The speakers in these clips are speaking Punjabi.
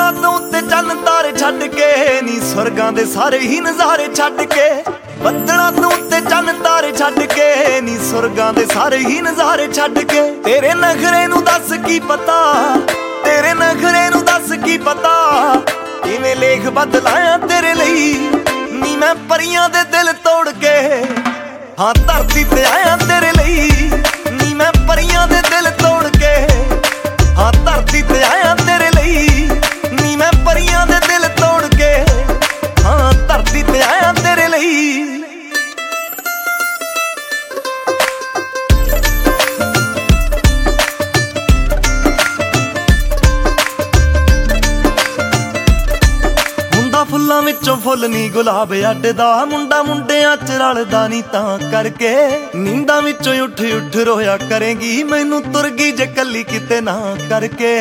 ਬੱਦਲਾਂ ਤੋਂ ਉੱਤੇ ਚੰਨ ਤਾਰੇ ਛੱਡ ਕੇ ਨੀ ਸਵਰਗਾਂ ਦੇ ਸਾਰੇ ਹੀ ਨਜ਼ਾਰੇ ਛੱਡ ਕੇ ਬੱਦਲਾਂ ਤੋਂ ਉੱਤੇ ਚੰਨ ਤਾਰੇ ਛੱਡ ਕੇ ਨੀ ਸਵਰਗਾਂ ਦੇ ਸਾਰੇ ਹੀ ਨਜ਼ਾਰੇ ਛੱਡ ਕੇ ਤੇਰੇ ਨਖਰੇ ਨੂੰ ਦੱਸ ਕੀ ਪਤਾ ਤੇਰੇ ਨਖਰੇ ਨੂੰ ਦੱਸ ਕੀ ਪਤਾ ਕਿਵੇਂ ਲੇਖ ਬਦਲਾਇਆ ਤੇਰੇ ਲਈ ਨੀ ਮੈਂ ਪਰੀਆਂ ਦੇ ਦਿਲ ਤੋੜ ਕੇ ਹਾਂ ਧਰਤੀ ਤੇ ਆਇਆ ਤੇਰੇ ਲਈ ਨੀ ਮੈਂ ਪਰੀਆਂ ਦੇ ਦਿਲ ਤੋੜ ਕੇ ਹਾਂ ਧਰਤੀ ਤੇ ਆਇਆ ਤੇਰੇ ਲਈ ਨੀ ਮੈਂ ਪਰੀਆਂ ਦੇ ਦਿਲ ਤੋੜ ਕੇ ਹਾਂ ਧਰਤੀ ਤੇ ਆਇਆ ਤੇਰੇ ਲਈ ਫੁੱਲਾਂ ਵਿੱਚੋਂ ਫੁੱਲ ਨੀ ਗੁਲਾਬ ਅੱਡਦਾ ਮੁੰਡਾ ਮੁੰਡਿਆਂ ਚ ਰਲਦਾ ਨੀ ਤਾਂ ਕਰਕੇ ਨੀਂਦਾਂ ਵਿੱਚੋਂ ਉੱਠ ਉੱਠ ਰੋਇਆ ਕਰੇਗੀ ਮੈਨੂੰ ਤੁਰ ਗਈ ਜੇ ਕੱਲੀ ਕਿਤੇ ਨਾ ਕਰਕੇ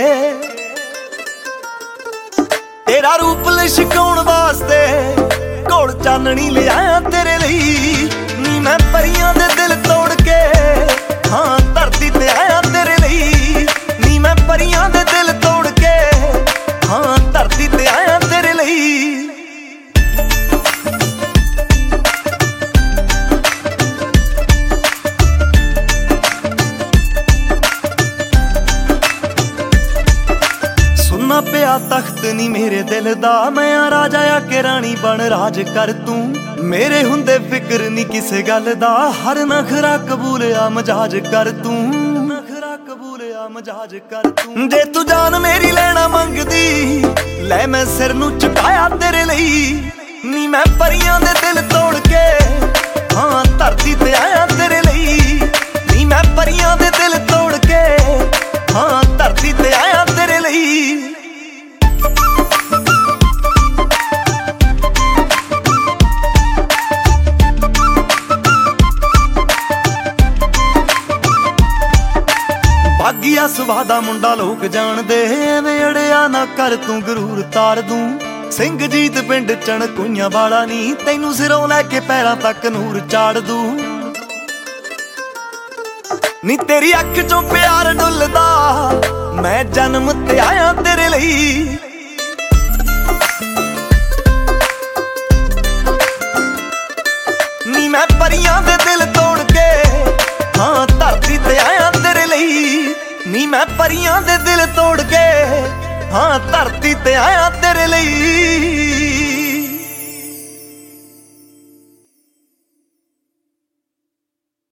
ਤੇਰਾ ਰੂਪ ਲਿਸ਼ਕਾਉਣ ਵਾਸਤੇ ਕੋਲ ਚਾਨਣੀ ਲਿਆਇਆ ਤੇਰੇ ਲਈ ਨੀ ਮੈਂ ਪਰੀਆਂ ਦੇ ਦਿਲ ਤੋੜ ਕੇ ਹਾਂ ਧਰਤੀ ਤੇ ਆਇਆ ਤੇਰੇ ਲਈ ਨੀ ਮੈਂ ਪਰੀਆਂ ਦੇ ਦਿਲ ਤੋੜ ਕੇ ਹਾਂ ਧਰਤੀ ਤੇ ਆਇਆ ਤੇਰੇ ਲਈ ਸੁਣਨਾ ਪਿਆ ਤਖਤ ਨੀ ਮੇਰੇ ਦਿਲ ਦਾ ਮੈਂ ਆ ਰਾਜਾ ਆ ਕੇ ਰਾਣੀ ਬਣ ਰਾਜ ਕਰ ਤੂੰ ਮੇਰੇ ਹੁੰਦੇ ਫਿਕਰ ਨੀ ਕਿਸੇ ਗੱਲ ਦਾ ਹਰ ਨਖਰਾ ਕਬੂਲ ਆ ਮਜਾਜ ਕਰ ਤੂੰ ਨਖਰਾ ਕਬੂਲ ਆ ਮਜਾਜ ਕਰ ਤੂੰ ਜੇ ਤੂੰ ਜਾਨ ਮੇਰੀ ਲੈਣਾ ਮੰਗਦੀ ਲੈ ਮੈਂ ਸਿਰ ਨੂੰ ਝੁਕਾਇਆ ਤੇਰੇ ਲਈ ਨੀ ਮੈਂ ਪਰੀਆਂ ਦੇ ਦਿਲ ਤੋੜ ਕੇ ਹਾਂ ਧਰਤੀ ਤੇ ਆਇਆ ਤੇਰੇ ਲਈ ਨੀ ਮੈਂ ਪਰੀਆਂ ਦੇ ਦਿਲ ਤੋੜ ਕੇ ਹਾਂ ਧਰਤੀ ਤੇ ਆਇਆ ਤੇਰੇ ਲਈ ਬਾਗੀਆ ਸੁਭਾਅ ਦਾ ਮੁੰਡਾ ਲੋਕ ਜਾਣਦੇ ਐਵੇਂ ਅੜਿਆ ਨਾ ਕਰ ਤੂੰ ਗਰੂਰ ਤਾਰ ਦੂੰ ਸਿੰਘਜੀਤ ਪਿੰਡ ਚਣਕੂਈਆਂ ਵਾਲਾ ਨੀ ਤੈਨੂੰ ਸਿਰੋਂ ਲੈ ਕੇ ਪੈਰਾਂ ਤੱਕ ਨੂਰ ਚਾੜ ਦੂੰ ਨੀ ਤੇਰੀ ਅੱਖ ਚੋਂ ਪਿਆਰ ਡੁੱਲਦਾ ਮੈਂ ਜਨਮ ਤੇ ਆਇਆ ਤੇਰੇ ਲਈ ਨੀ ਮੈਂ ਪਰੀਆਂ ਦੇ ਦਿਲ ਤੋੜ ਕੇ ਹਾਂ ਧਰਤੀ ਤੇ ਆਇਆ ਤੇਰੇ ਲਈ ਨੀ ਮੈਂ ਪਰੀਆਂ ਦੇ ਦਿਲ ਤੋੜ ਕੇ ਹਾਂ ਧਰਤੀ ਤੇ ਆਇਆ ਤੇਰੇ ਲਈ